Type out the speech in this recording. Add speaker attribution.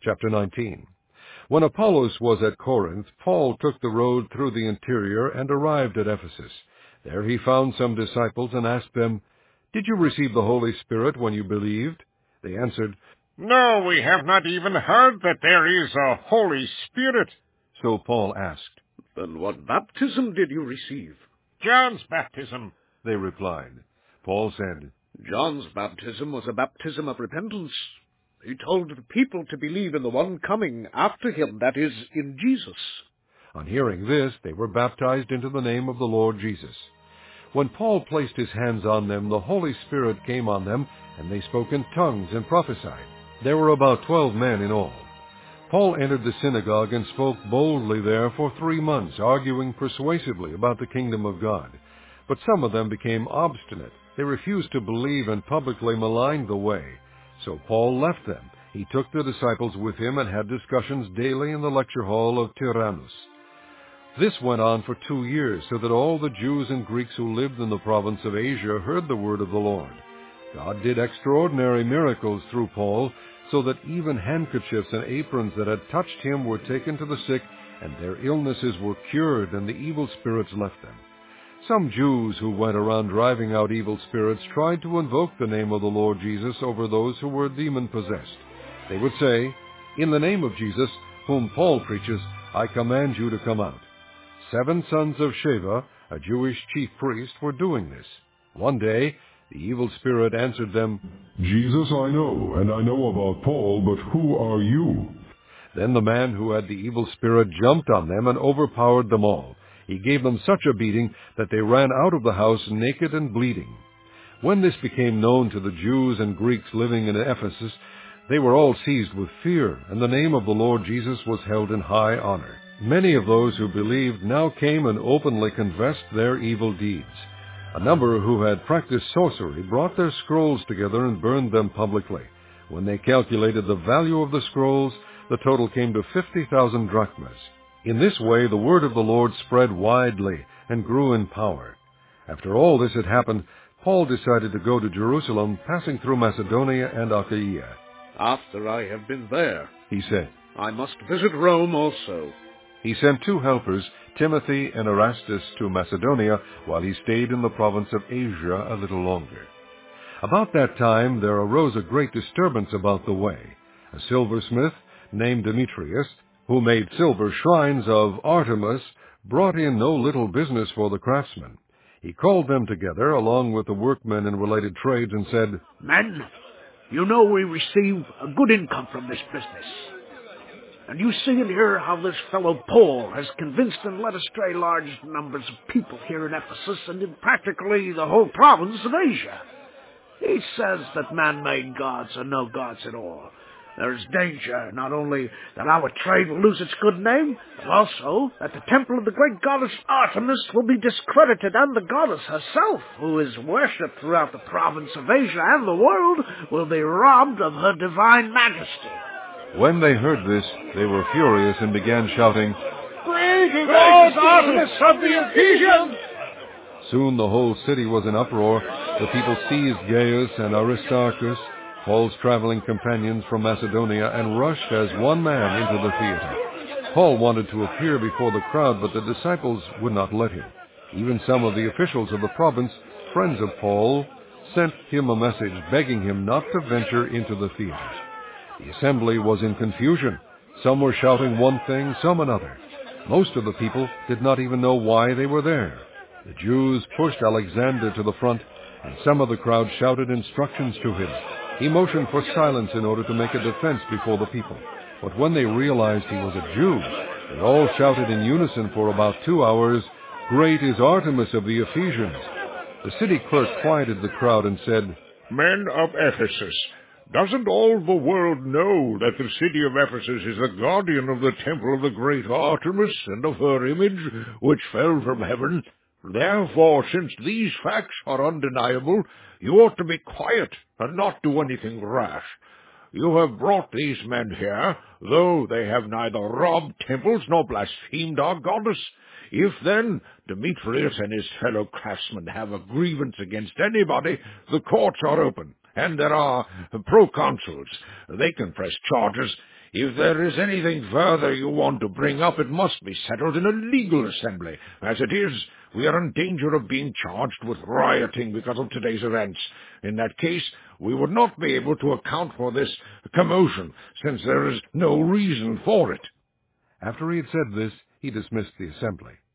Speaker 1: Chapter 19. When Apollos was at Corinth, Paul took the road through the interior and arrived at Ephesus. There he found some disciples and asked them, "Did you receive the Holy Spirit when you believed?" They answered,
Speaker 2: "No, we have not even heard that there is a Holy Spirit."
Speaker 1: So Paul asked,
Speaker 3: "Then what baptism did you receive?"
Speaker 2: "John's baptism,"
Speaker 1: they replied. Paul said,
Speaker 3: "John's baptism was a baptism of repentance. He told the people to believe in the one coming after him, that is, in Jesus."
Speaker 1: On hearing this, they were baptized into the name of the Lord Jesus. When Paul placed his hands on them, the Holy Spirit came on them, and they spoke in tongues and prophesied. There were about 12 men in all. Paul entered the synagogue and spoke boldly there for 3 months, arguing persuasively about the kingdom of God. But some of them became obstinate. They refused to believe and publicly maligned the way. So Paul left them. He took the disciples with him and had discussions daily in the lecture hall of Tyrannus. This went on for 2 years, so that all the Jews and Greeks who lived in the province of Asia heard the word of the Lord. God did extraordinary miracles through Paul, so that even handkerchiefs and aprons that had touched him were taken to the sick, and their illnesses were cured, and the evil spirits left them. Some Jews who went around driving out evil spirits tried to invoke the name of the Lord Jesus over those who were demon-possessed. They would say, "In the name of Jesus, whom Paul preaches, I command you to come out." 7 sons of Sheva, a Jewish chief priest, were doing this. One day, the evil spirit answered them,
Speaker 4: "Jesus I know, and I know about Paul, but who are you?"
Speaker 1: Then the man who had the evil spirit jumped on them and overpowered them all. He gave them such a beating that they ran out of the house naked and bleeding. When this became known to the Jews and Greeks living in Ephesus, they were all seized with fear, and the name of the Lord Jesus was held in high honor. Many of those who believed now came and openly confessed their evil deeds. A number who had practiced sorcery brought their scrolls together and burned them publicly. When they calculated the value of the scrolls, the total came to 50,000 drachmas. In this way the word of the Lord spread widely and grew in power. After all this had happened, Paul decided to go to Jerusalem, passing through Macedonia and Achaia.
Speaker 3: "After I have been there,"
Speaker 1: he said,
Speaker 3: "I must visit Rome also."
Speaker 1: He sent 2 helpers, Timothy and Erastus, to Macedonia, while he stayed in the province of Asia a little longer. About that time there arose a great disturbance about the way. A silversmith named Demetrius, who made silver shrines of Artemis, brought in no little business for the craftsmen. He called them together, along with the workmen in related trades, and said,
Speaker 5: "Men, you know we receive a good income from this business. And you see and hear how this fellow Paul has convinced and led astray large numbers of people here in Ephesus and in practically the whole province of Asia. He says that man-made gods are no gods at all. There is danger not only that our trade will lose its good name, but also that the temple of the great goddess Artemis will be discredited, and the goddess herself, who is worshipped throughout the province of Asia and the world, will be robbed of her divine majesty."
Speaker 1: When they heard this, they were furious and began shouting,
Speaker 2: "Great is Artemis of the Ephesians!"
Speaker 1: Soon the whole city was in uproar. The people seized Gaius and Aristarchus, Paul's traveling companions from Macedonia, and rushed as one man into the theater. Paul wanted to appear before the crowd, but the disciples would not let him. Even some of the officials of the province, friends of Paul, sent him a message begging him not to venture into the theater. The assembly was in confusion. Some were shouting one thing, some another. Most of the people did not even know why they were there. The Jews pushed Alexander to the front, and some of the crowd shouted instructions to him. He motioned for silence in order to make a defense before the people. But when they realized he was a Jew, they all shouted in unison for about 2 hours, "Great is Artemis of the Ephesians." The city clerk quieted the crowd and said,
Speaker 2: "Men of Ephesus, doesn't all the world know that the city of Ephesus is the guardian of the temple of the great Artemis and of her image, which fell from heaven? Therefore, since these facts are undeniable, you ought to be quiet and not do anything rash. You have brought these men here, though they have neither robbed temples nor blasphemed our goddess. If, then, Demetrius and his fellow craftsmen have a grievance against anybody, the courts are open, and there are proconsuls. They can press charges. If there is anything further you want to bring up, it must be settled in a legal assembly. As it is, we are in danger of being charged with rioting because of today's events. In that case, we would not be able to account for this commotion, since there is no reason for it."
Speaker 1: After he had said this, he dismissed the assembly.